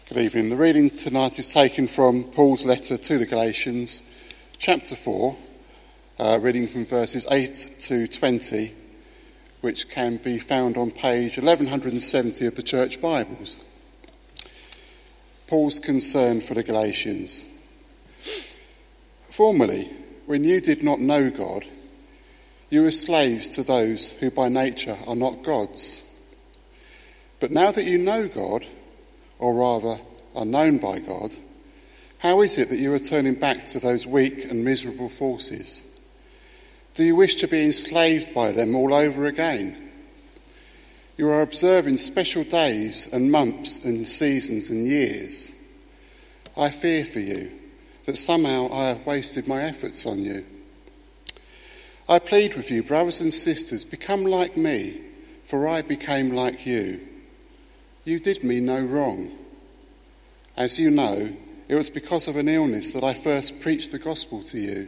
Good evening. The reading tonight is taken from Paul's letter to the Galatians, chapter 4, reading from verses 8 to 20, which can be found on page 1170 of the Church Bibles. Paul's concern for the Galatians. Formerly, when you did not know God, you were slaves to those who by nature are not gods. But now that you know God, or rather are known by God, how is it that you are turning back to those weak and miserable forces? Do you wish to be enslaved by them all over again? You are observing special days and months and seasons and years. I fear for you that somehow I have wasted my efforts on you. I plead with you, brothers and sisters, become like me, for I became like you. You did me no wrong. As you know, it was because of an illness that I first preached the gospel to you.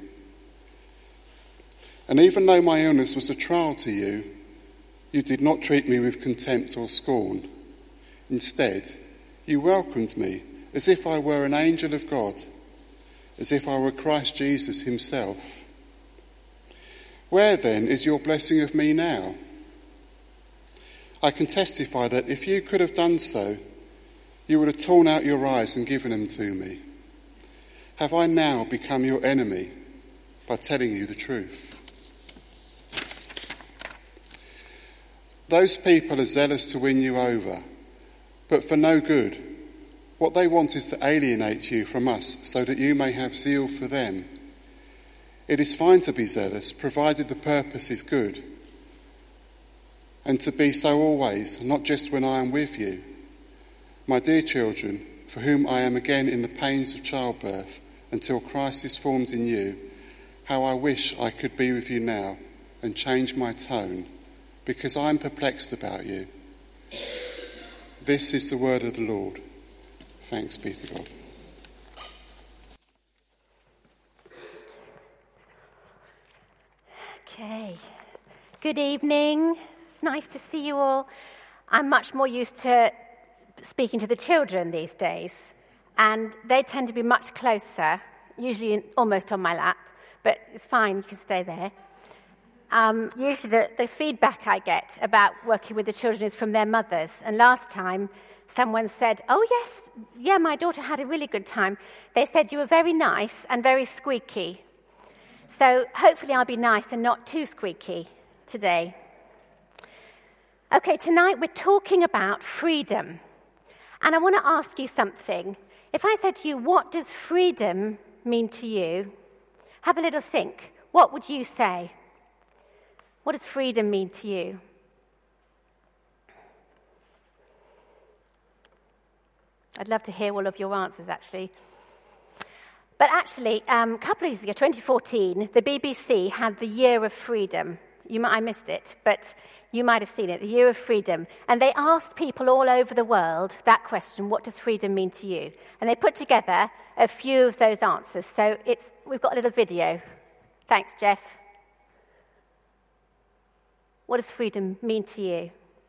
And even though my illness was a trial to you, you did not treat me with contempt or scorn. Instead, you welcomed me as if I were an angel of God, as if I were Christ Jesus himself. Where then is your blessing of me now? I can testify that if you could have done so, you would have torn out your eyes and given them to me. Have I now become your enemy by telling you the truth? Those people are zealous to win you over, but for no good. What they want is to alienate you from us so that you may have zeal for them. It is fine to be zealous, provided the purpose is good, and to be so always, not just when I am with you. My dear children, for whom I am again in the pains of childbirth until Christ is formed in you, how I wish I could be with you now and change my tone, because I am perplexed about you. This is the word of the Lord. Thanks be to God. Okay. Good evening. It's nice to see you all. I'm much more used to speaking to the children these days, and they tend to be much closer, usually almost on my lap, but it's fine, you can stay there. Usually the feedback I get about working with the children is from their mothers, and last time someone said, yeah, my daughter had a really good time. They said you were very nice and very squeaky. So hopefully I'll be nice and not too squeaky today. Okay, tonight we're talking about freedom. And I want to ask you something. If I said to you, what does freedom mean to you? Have a little think. What would you say? What does freedom mean to you? I'd love to hear all of your answers, actually. But actually, a couple of years ago, 2014, the BBC had the Year of Freedom. I missed it, but you might have seen it, the Year of Freedom. And they asked people all over the world that question, what does freedom mean to you? And they put together a few of those answers. So we've got a little video. Thanks, Jeff. What does freedom mean to you?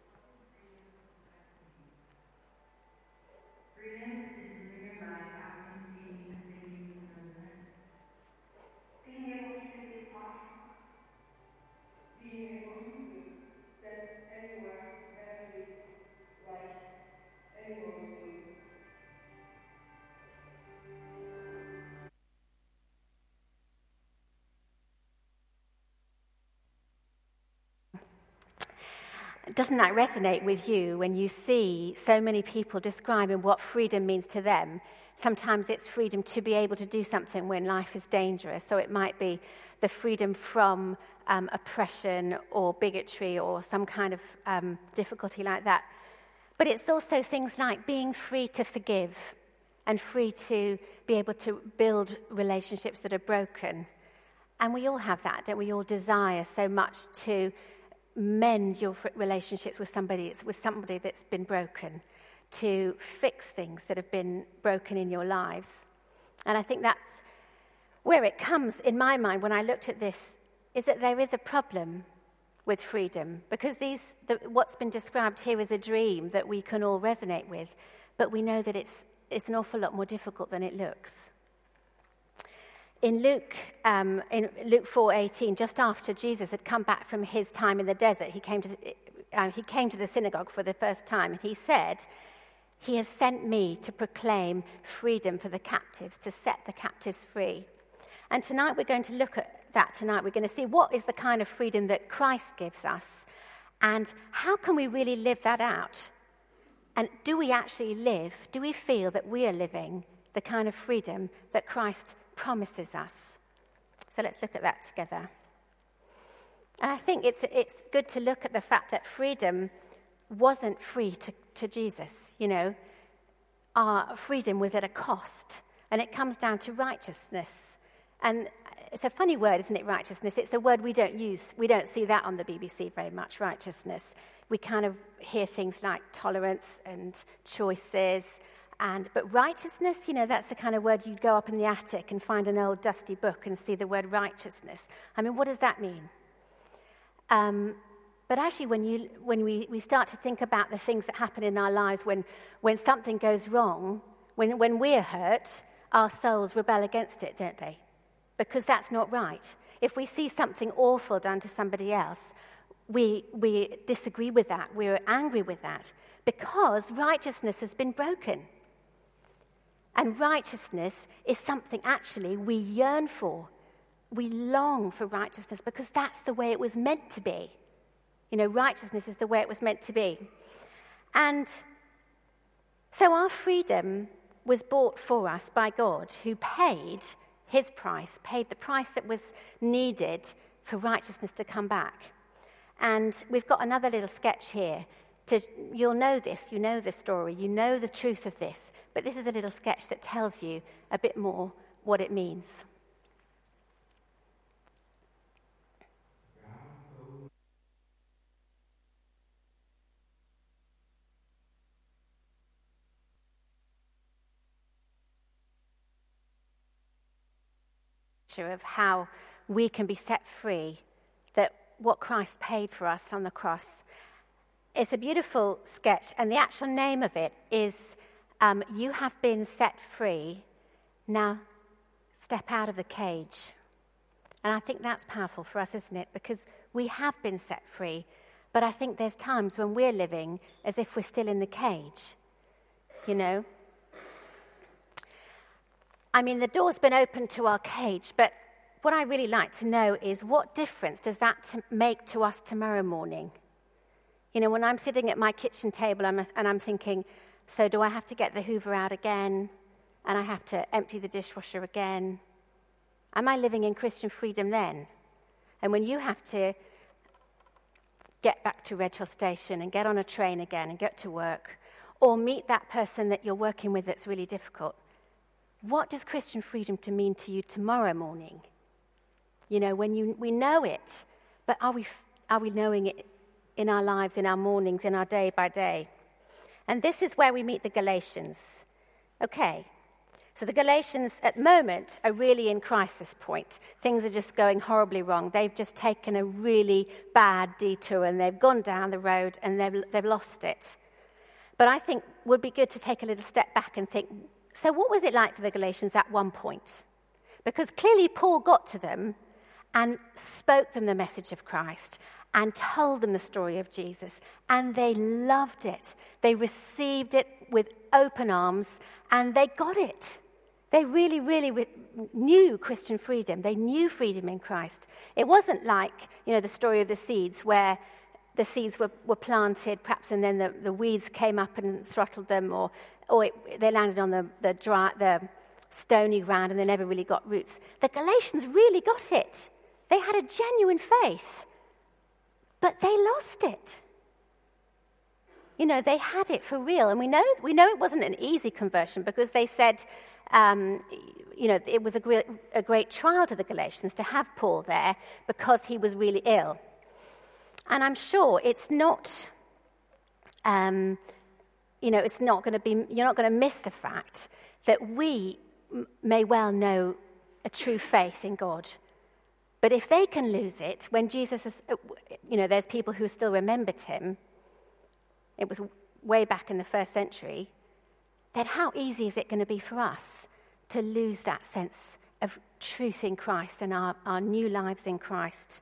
Doesn't that resonate with you when you see so many people describing what freedom means to them? Sometimes it's freedom to be able to do something when life is dangerous. So it might be the freedom from oppression or bigotry or some kind of difficulty like that. But it's also things like being free to forgive and free to be able to build relationships that are broken. And we all have that, don't we? All desire so much to mend your relationships with somebody that's been broken, to fix things that have been broken in your lives. And I think that's where it comes in my mind when I looked at this, is that there is a problem with freedom, because what's been described here is a dream that we can all resonate with, but we know that it's it's an awful lot more difficult than it looks. In Luke 4:18, just after Jesus had come back from his time in the desert, he came to the synagogue for the first time, and he said, "He has sent me to proclaim freedom for the captives, to set the captives free." And tonight we're going to look at that tonight. We're going to see what is the kind of freedom that Christ gives us, and how can we really live that out? And do we actually live, do we feel that we are living the kind of freedom that Christ promises us? So let's look at that together. And I think it's good to look at the fact that freedom wasn't free to Jesus, you know. Our freedom was at a cost, and it comes down to righteousness. And it's a funny word, isn't it, righteousness? It's a word we don't use. We don't see that on the BBC very much, righteousness. We kind of hear things like tolerance and choices. But righteousness, you know, that's the kind of word you'd go up in the attic and find an old dusty book and see the word righteousness. I mean, what does that mean? But actually, when we start to think about the things that happen in our lives, when something goes wrong, when we're hurt, our souls rebel against it, don't they? Because that's not right. If we see something awful done to somebody else, we disagree with that. We're angry with that because righteousness has been broken. And righteousness is something actually we yearn for. We long for righteousness because that's the way it was meant to be. You know, righteousness is the way it was meant to be. And so our freedom was bought for us by God, who paid his price, paid the price that was needed for righteousness to come back. And we've got another little sketch here. You'll know this, you know the story, you know the truth of this, but this is a little sketch that tells you a bit more what it means. Of how we can be set free, that what Christ paid for us on the cross. It's a beautiful sketch, and the actual name of it is You Have Been Set Free, Now Step Out of the Cage. And I think that's powerful for us, isn't it? Because we have been set free, but I think there's times when we're living as if we're still in the cage, you know? I mean, the door's been opened to our cage, but what I really like to know is what difference does that make to us tomorrow morning? You know, when I'm sitting at my kitchen table and I'm thinking, so do I have to get the Hoover out again? And I have to empty the dishwasher again? Am I living in Christian freedom then? And when you have to get back to Red Hill Station and get on a train again and get to work, or meet that person that you're working with that's really difficult, what does Christian freedom to mean to you tomorrow morning? You know, when we know it, but are we knowing it in our lives, in our mornings, in our day by day? And this is where we meet the Galatians. Okay, so the Galatians at the moment are really in crisis point. Things are just going horribly wrong. They've just taken a really bad detour and they've gone down the road and they've lost it. But I think it would be good to take a little step back and think, so what was it like for the Galatians at one point? Because clearly Paul got to them and spoke them the message of Christ and told them the story of Jesus, and they loved it. They received it with open arms, and they got it. They really, really knew Christian freedom. They knew freedom in Christ. It wasn't like, you know, the story of the seeds, where the seeds were planted, perhaps, and then the weeds came up and throttled them, or they landed on the stony ground and they never really got roots. The Galatians really got it. They had a genuine faith, but they lost it. You know, they had it for real. And we know it wasn't an easy conversion, because they said, you know, it was a great trial to the Galatians to have Paul there because he was really ill. And I'm sure it's not, you know, it's not going to be, you're not going to miss the fact that we may well know a true faith in God. But if they can lose it, when Jesus is, you know, there's people who still remembered him. It was way back in the first century. then how easy is it going to be for us to lose that sense of truth in Christ and our new lives in Christ?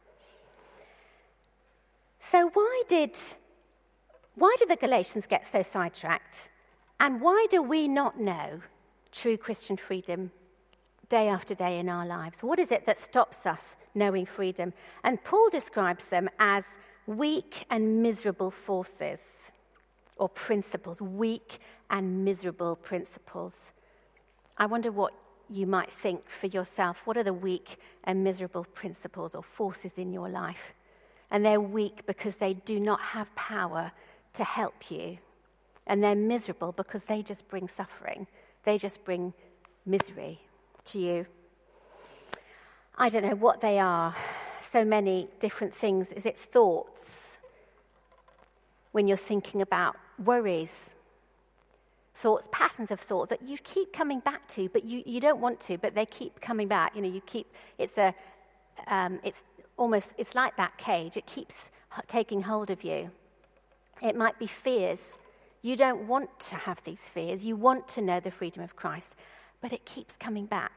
So why did the Galatians get so sidetracked? And why do we not know true Christian freedom day after day in our lives? What is it that stops us knowing freedom? And Paul describes them as weak and miserable forces or principles, weak and miserable principles. I wonder what you might think for yourself. What are the weak and miserable principles or forces in your life? And they're weak because they do not have power to help you. And they're miserable because they just bring suffering. They just bring misery to you. I don't know what they are. So many different things. Is it thoughts? When you're thinking about worries, thoughts, patterns of thought that you keep coming back to, but you don't want to, but they keep coming back. It's like that cage. It keeps taking hold of you. It might be fears. You don't want to have these fears. You want to know the freedom of Christ, but it keeps coming back.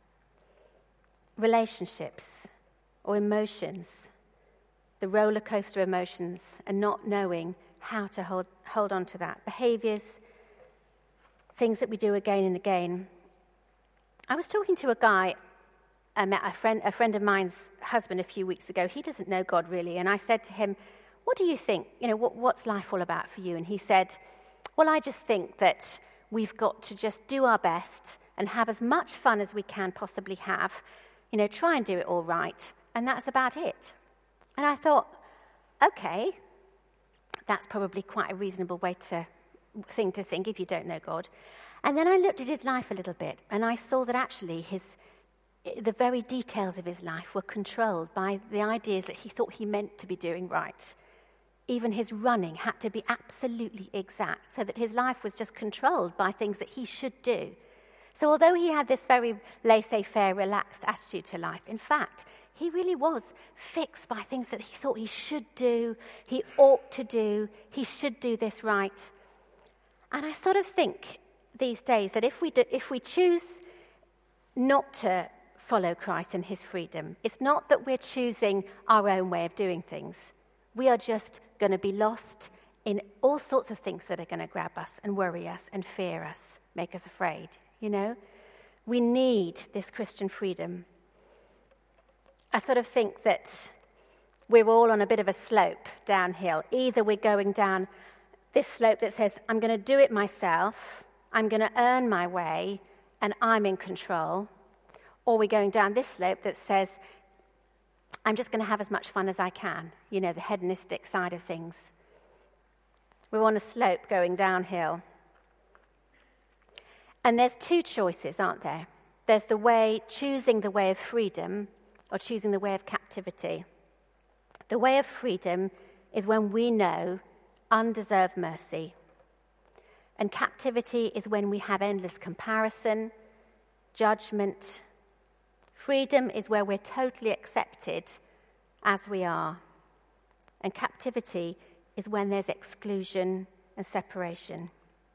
Relationships or emotions, the roller coaster emotions, and not knowing how to hold on to that. Behaviors, things that we do again and again. I was talking to a guy, I met a friend of mine's husband a few weeks ago. He doesn't know God really, and I said to him, what do you think? What's life all about for you? And he said, well, I just think that we've got to just do our best and have as much fun as we can possibly have, try and do it all right, and that's about it. And I thought, okay, that's probably quite a reasonable thing to think if you don't know God. And then I looked at his life a little bit, and I saw that actually the very details of his life were controlled by the ideas that he thought he meant to be doing right. Even his running had to be absolutely exact, so that his life was just controlled by things that he should do. So although he had this very laissez-faire, relaxed attitude to life, in fact, he really was fixed by things that he thought he should do, he ought to do, he should do this right. And I sort of think these days that if we choose not to follow Christ and his freedom, it's not that we're choosing our own way of doing things. We are just going to be lost in all sorts of things that are going to grab us and worry us and fear us, make us afraid, We need this Christian freedom. I sort of think that we're all on a bit of a slope downhill. Either we're going down this slope that says, I'm going to do it myself, I'm going to earn my way, and I'm in control. Or we're going down this slope that says, I'm just going to have as much fun as I can, the hedonistic side of things. We're on a slope going downhill. And there's two choices, aren't there? There's choosing the way of freedom or choosing the way of captivity. The way of freedom is when we know undeserved mercy. And captivity is when we have endless comparison, judgment. Freedom is where we're totally accepted as we are. And captivity is when there's exclusion and separation.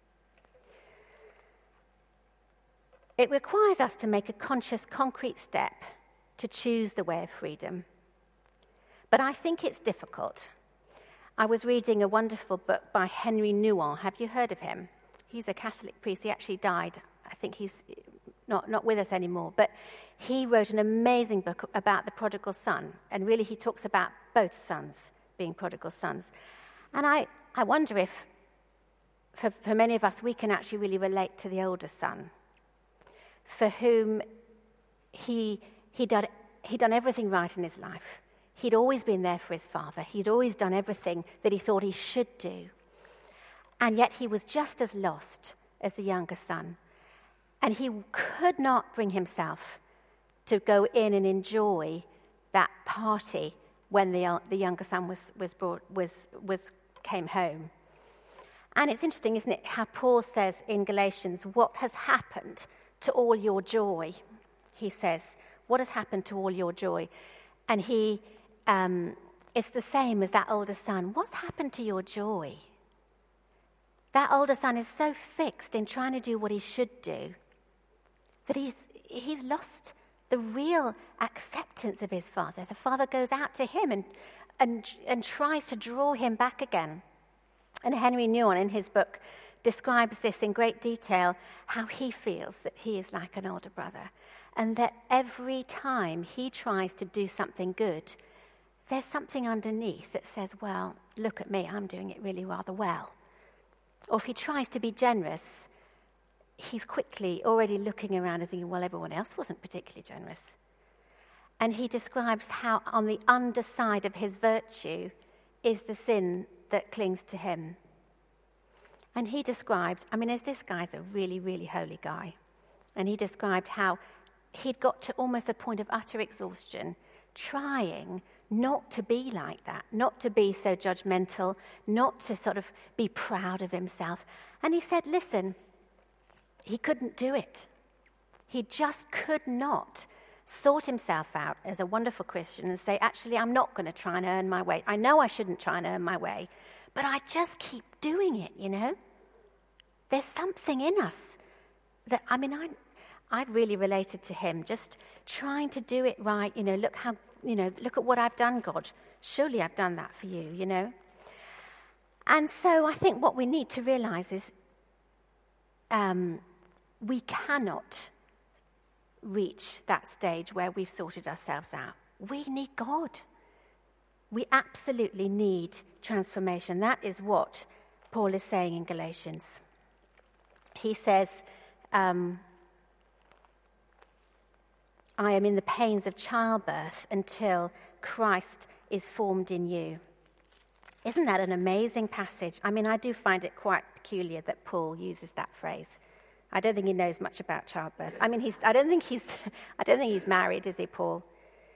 It requires us to make a conscious, concrete step to choose the way of freedom. But I think it's difficult. I was reading a wonderful book by Henry Nouwen. Have you heard of him? He's a Catholic priest. He actually died. I think he's not with us anymore. But he wrote an amazing book about the prodigal son. And really he talks about both sons being prodigal sons. And I wonder if, for many of us, we can actually really relate to the older son, for whom he'd done everything right in his life. He'd always been there for his father. He'd always done everything that he thought he should do. And yet he was just as lost as the younger son. And he could not bring himself to go in and enjoy that party when the younger son came home. And it's interesting, isn't it, how Paul says in Galatians, what has happened to all your joy? He says, what has happened to all your joy? And it's the same as that older son. What's happened to your joy? That older son is so fixed in trying to do what he should do that he's lost the real acceptance of his father. The father goes out to him and tries to draw him back again. And Henry Nouwen, in his book, describes this in great detail, how he feels that he is like an older brother, and that every time he tries to do something good, there's something underneath that says, well, look at me, I'm doing it really rather well. Or if he tries to be generous, he's quickly already looking around and thinking, well, everyone else wasn't particularly generous. And he describes how on the underside of his virtue is the sin that clings to him. And he described, as this guy's a really, really holy guy, and he described how he'd got to almost a point of utter exhaustion, trying not to be like that, not to be so judgmental, not to sort of be proud of himself. And he said, listen, he couldn't do it. He just could not sort himself out as a wonderful Christian and say, actually, I'm not going to try and earn my way. I know I shouldn't try and earn my way, but I just keep doing it, There's something in us that, I really related to him, just trying to do it right, look at what I've done, God. Surely I've done that for you, And so I think what we need to realize is we cannot reach that stage where we've sorted ourselves out. We need God. We absolutely need transformation. That is what Paul is saying in Galatians. He says, I am in the pains of childbirth until Christ is formed in you. Isn't that an amazing passage? I do find it quite peculiar that Paul uses that phrase. I don't think he knows much about childbirth. I don't think he's married, is he, Paul?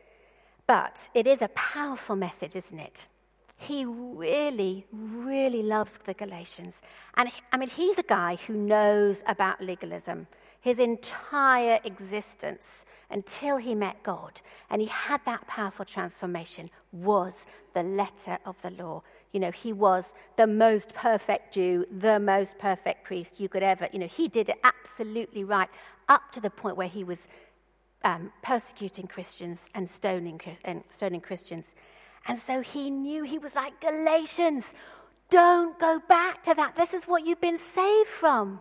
But it is a powerful message, isn't it? He really, really loves the Galatians. And he's a guy who knows about legalism. His entire existence until he met God and he had that powerful transformation was the letter of the law. He was the most perfect Jew, the most perfect priest you could ever, he did it absolutely right up to the point where he was persecuting Christians and stoning Christians. And so he knew, he was like, Galatians, don't go back to that. This is what you've been saved from.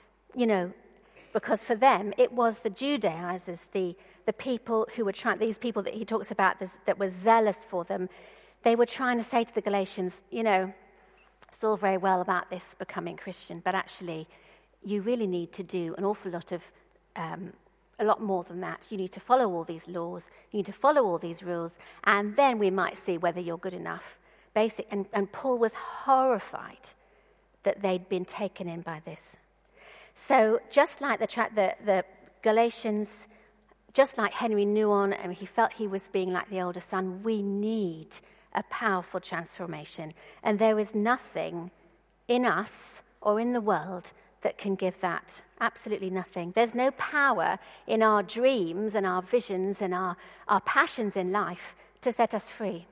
Because for them, it was the Judaizers, the people who were trying, these people that he talks about that were zealous for them, they were trying to say to the Galatians, it's all very well about this becoming Christian, but actually you really need to do an awful lot of, a lot more than that. You need to follow all these laws, you need to follow all these rules, and then we might see whether you're good enough. And Paul was horrified that they'd been taken in by this. So just like the Galatians, just like Henry Nouwen, and he felt he was being like the older son, we need a powerful transformation. And there is nothing in us or in the world that can give that. Absolutely nothing. There's no power in our dreams and our visions and our passions in life to set us free.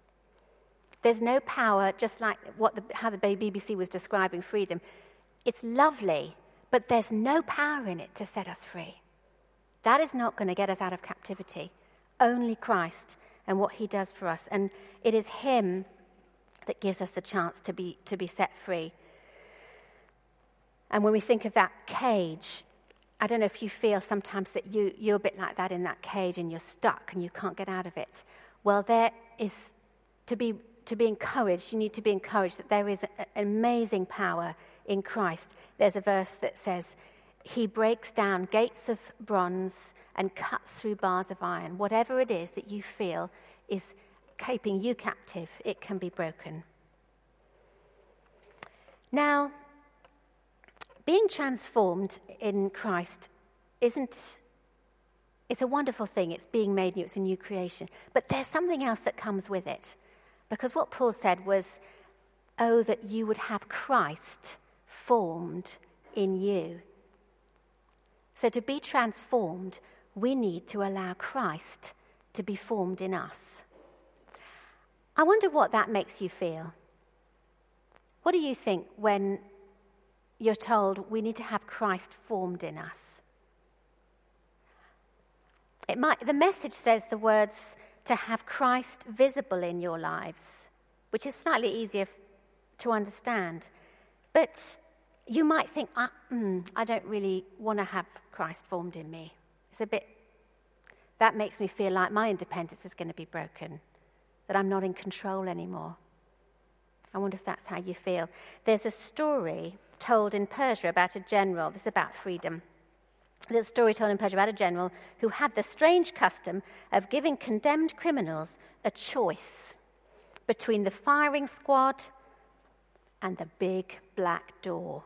There's no power, just like how the BBC was describing freedom. It's lovely, but there's no power in it to set us free. That is not going to get us out of captivity. Only Christ and what he does for us. And it is him that gives us the chance to be set free. And when we think of that cage, I don't know if you feel sometimes that you're a bit like that in that cage and you're stuck and you can't get out of it. Well, there is, to be encouraged, you need to be encouraged that there is an amazing power in Christ. There's a verse that says, he breaks down gates of bronze and cuts through bars of iron. Whatever it is that you feel is keeping you captive, it can be broken. Now, being transformed in Christ it's a wonderful thing. It's being made new. It's a new creation. But there's something else that comes with it. Because what Paul said was, oh, that you would have Christ formed in you. So to be transformed, we need to allow Christ to be formed in us. I wonder what that makes you feel. What do you think when you're told we need to have Christ formed in us. The message says the words to have Christ visible in your lives, which is slightly easier to understand. But you might think, I don't really want to have Christ formed in me. That makes me feel like my independence is going to be broken, that I'm not in control anymore. I wonder if that's how you feel. There's a story told in Persia about a general. This is about freedom. There's a story told in Persia about a general who had the strange custom of giving condemned criminals a choice between the firing squad and the big black door.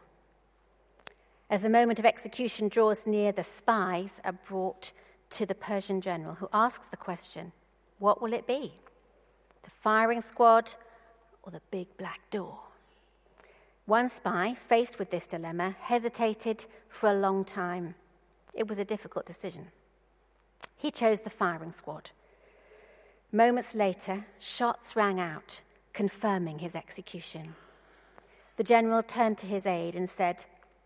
As the moment of execution draws near, the spies are brought to the Persian general, who asks the question, what will it be? The firing squad or the big black door? One spy, faced with this dilemma, hesitated for a long time. It was a difficult decision. He chose the firing squad. Moments later, shots rang out, confirming his execution. The general turned to his aide and said,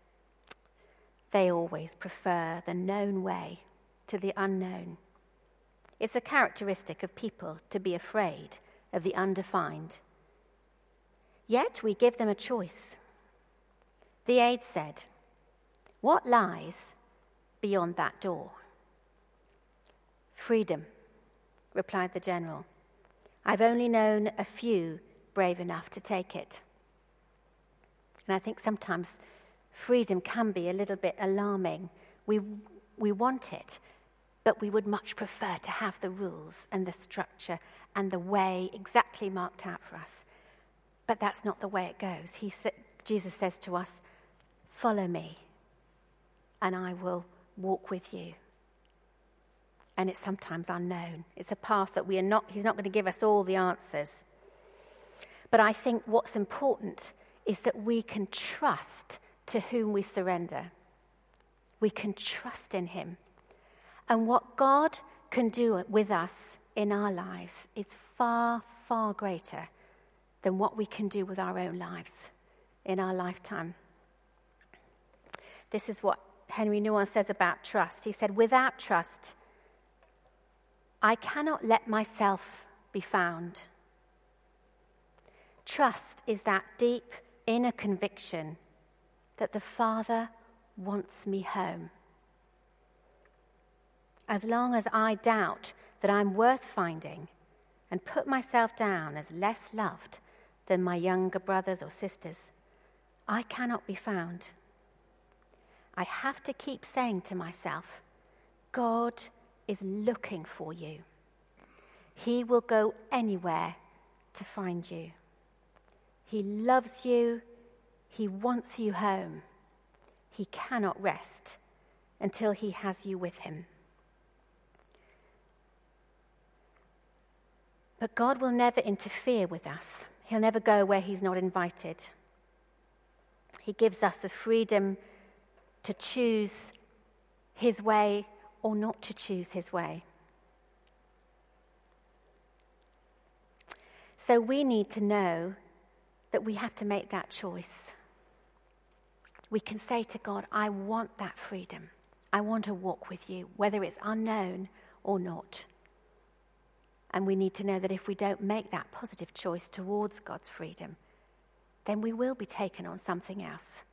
"They always prefer the known way to the unknown. It's a characteristic of people to be afraid of the undefined. Yet we give them a choice." The aide said, "What lies beyond that door?" "Freedom," replied the general. "I've only known a few brave enough to take it." And I think sometimes freedom can be a little bit alarming. We want it, but we would much prefer to have the rules and the structure and the way exactly marked out for us. But that's not the way it goes. Jesus says to us, "Follow me, and I will walk with you." And it's sometimes unknown. It's a path that he's not going to give us all the answers. But I think what's important is that we can trust to whom we surrender. We can trust in him. And what God can do with us in our lives is far, far greater than what we can do with our own lives in our lifetime. This is what Henry Nouwen says about trust. He said, "Without trust, I cannot let myself be found. Trust is that deep inner conviction that the Father wants me home. As long as I doubt that I'm worth finding and put myself down as less loved than my younger brothers or sisters, I cannot be found. I have to keep saying to myself, God is looking for you. He will go anywhere to find you. He loves you. He wants you home. He cannot rest until he has you with him." But God will never interfere with us. He'll never go where he's not invited. He gives us the freedom to choose his way or not to choose his way. So we need to know that we have to make that choice. We can say to God, "I want that freedom. I want to walk with you, whether it's unknown or not." And we need to know that if we don't make that positive choice towards God's freedom, then we will be taken on something else.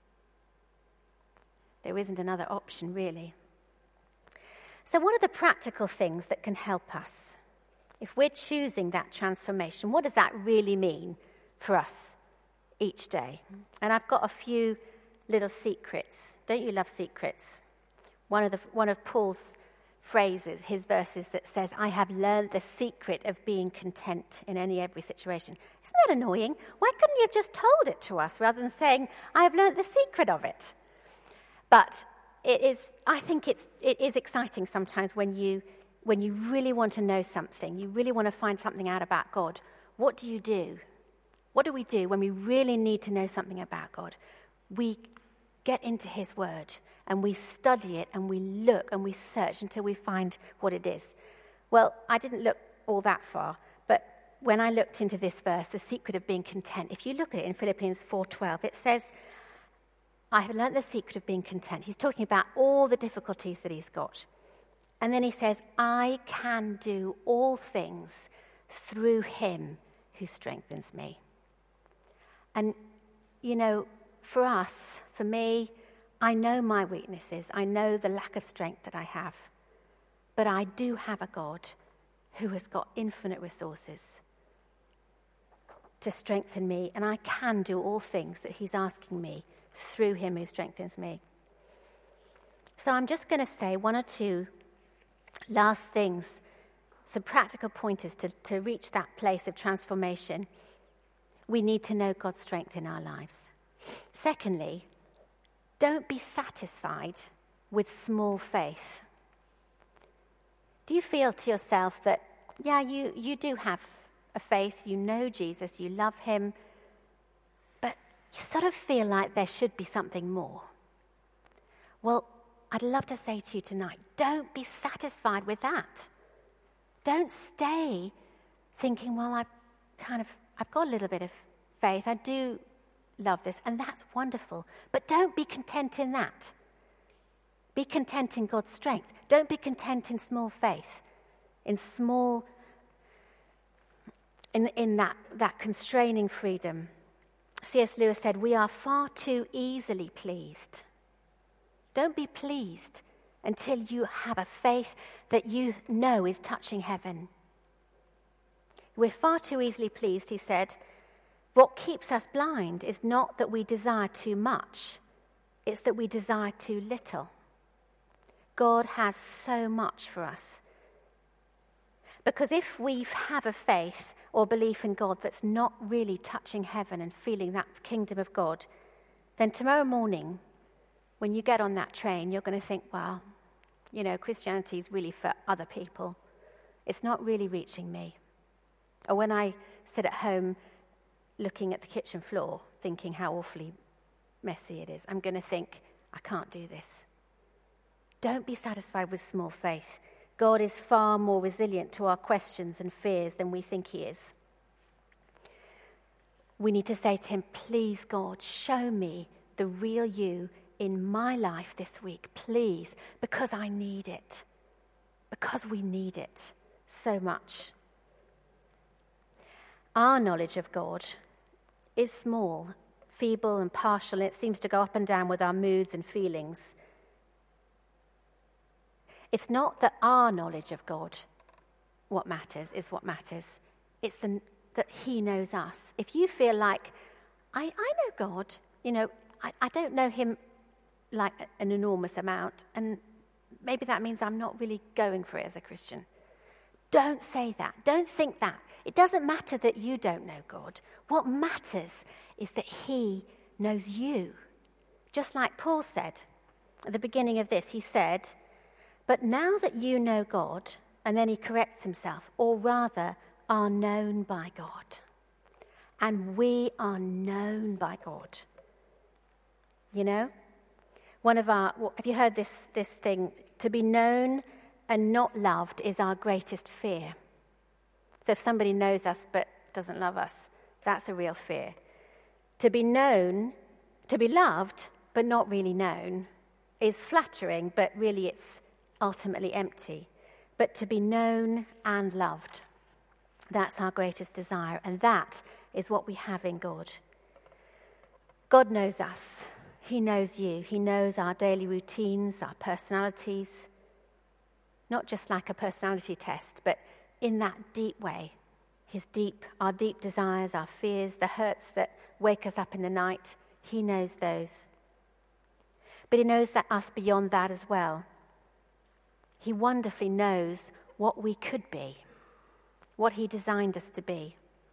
There isn't another option, really. So what are the practical things that can help us? If we're choosing that transformation, what does that really mean for us each day? And I've got a few little secrets. Don't you love secrets? One of Paul's phrases, his verses that says, "I have learned the secret of being content in every situation." Isn't that annoying? Why couldn't you have just told it to us rather than saying, "I have learned the secret of it"? But I think it is exciting sometimes when you really want to know something, you really want to find something out about God. What do you do? What do we do when we really need to know something about God? We get into his word and we study it and we look and we search until we find what it is. Well, I didn't look all that far, but when I looked into this verse, the secret of being content, if you look at it in Philippians 4:12, it says, I have learnt the secret of being content. He's talking about all the difficulties that he's got. And then he says, I can do all things through him who strengthens me. And, you know, for us, for me, I know my weaknesses. I know the lack of strength that I have. But I do have a God who has got infinite resources to strengthen me. And I can do all things that he's asking me through him who strengthens me. So I'm just going to say one or two last things, some practical pointers to reach that place of transformation. We need to know God's strength in our lives. Secondly, don't be satisfied with small faith. Do you feel to yourself that, yeah, you do have a faith, you know Jesus, you love him, but you sort of feel like there should be something more? Well, I'd love to say to you tonight, don't be satisfied with that. Don't stay thinking, well, I've got a little bit of faith. I do love this, and that's wonderful. But don't be content in that. Be content in God's strength. Don't be content in small faith, in that constraining freedom. C.S. Lewis said, we are far too easily pleased. Don't be pleased until you have a faith that you know is touching heaven. We're far too easily pleased, he said. What keeps us blind is not that we desire too much, it's that we desire too little. God has so much for us. Because if we have a faith or belief in God that's not really touching heaven and feeling that kingdom of God, then tomorrow morning, when you get on that train, you're going to think, well, you know, Christianity is really for other people. It's not really reaching me. Or when I sit at home looking at the kitchen floor, thinking how awfully messy it is, I'm going to think, I can't do this. Don't be satisfied with small faith. God is far more resilient to our questions and fears than we think he is. We need to say to him, please, God, show me the real you in my life this week, please, because I need it. Because we need it so much. Our knowledge of God is small, feeble and partial, and it seems to go up and down with our moods and feelings. It's not that our knowledge of God is what matters. It's that he knows us. If you feel like, I know God, you know, I don't know him like an enormous amount, and maybe that means I'm not really going for it as a Christian. Don't say that. Don't think that. It doesn't matter that you don't know God. What matters is that he knows you. Just like Paul said at the beginning of this, he said, but now that you know God, and then he corrects himself, or rather are known by God. And we are known by God. You know? Have you heard this thing? To be known and not loved is our greatest fear. So if somebody knows us but doesn't love us, that's a real fear. To be known, to be loved but not really known is flattering, but really it's ultimately empty. But to be known and loved, that's our greatest desire, and that is what we have in God. God knows us. He knows you. He knows our daily routines, our personalities, not just like a personality test, but in that deep way, our deep desires, our fears, the hurts that wake us up in the night. He knows those. But he knows us beyond that as well. He wonderfully knows what we could be, what he designed us to be.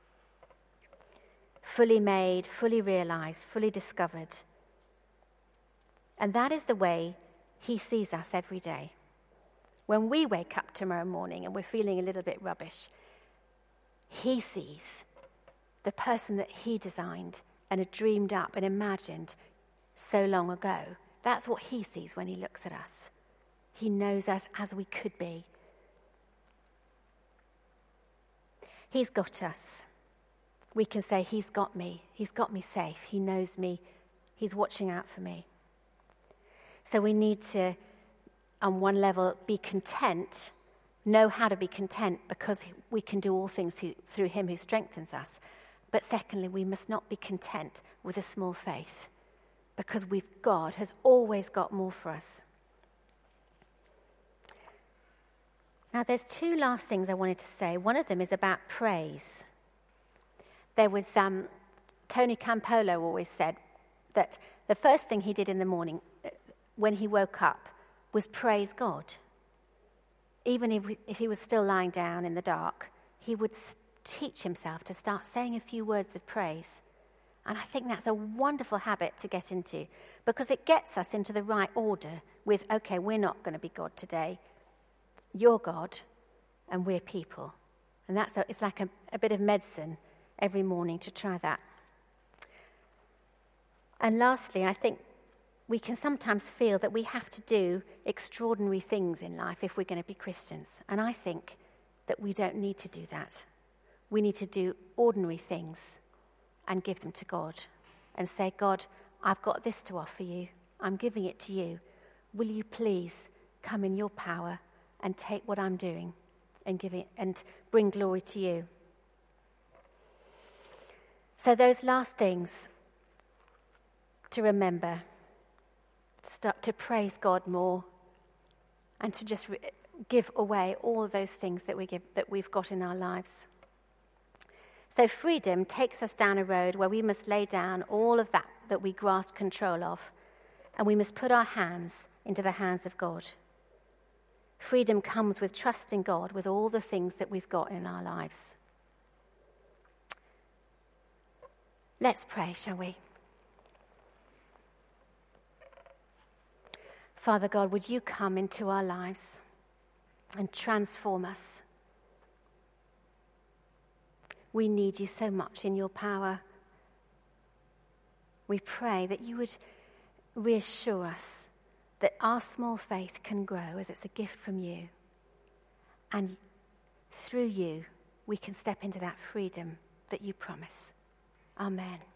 Fully made, fully realized, fully discovered. And that is the way he sees us every day. When we wake up tomorrow morning and we're feeling a little bit rubbish, he sees the person that he designed and had dreamed up and imagined so long ago. That's what he sees when he looks at us. He knows us as we could be. He's got us. We can say, he's got me safe. He knows me He's watching out for me. So we need to, on one level, be content, know how to be content because we can do all things through him who strengthens us. But secondly, we must not be content with a small faith because God has always got more for us. Now, there's two last things I wanted to say. One of them is about praise. There was, Tony Campolo always said that the first thing he did in the morning when he woke up was praise God. Even if he was still lying down in the dark, he would teach himself to start saying a few words of praise. And I think that's a wonderful habit to get into because it gets us into the right order with, okay, we're not going to be God today. You're God, and we're people. And it's like a bit of medicine every morning to try that. And lastly, I think we can sometimes feel that we have to do extraordinary things in life if we're going to be Christians. And I think that we don't need to do that. We need to do ordinary things and give them to God and say, God, I've got this to offer you. I'm giving it to you. Will you please come in your power and take what I'm doing and give it and bring glory to you? So those last things to remember, start to praise God more and to just give away all of those things that we've got in our lives. So freedom takes us down a road where we must lay down all of that we grasp control of, and we must put our hands into the hands of God. Freedom comes with trusting God with all the things that we've got in our lives. Let's pray, shall we? Father God, would you come into our lives and transform us? We need you so much in your power. We pray that you would reassure us that our small faith can grow as it's a gift from you. And through you, we can step into that freedom that you promise. Amen.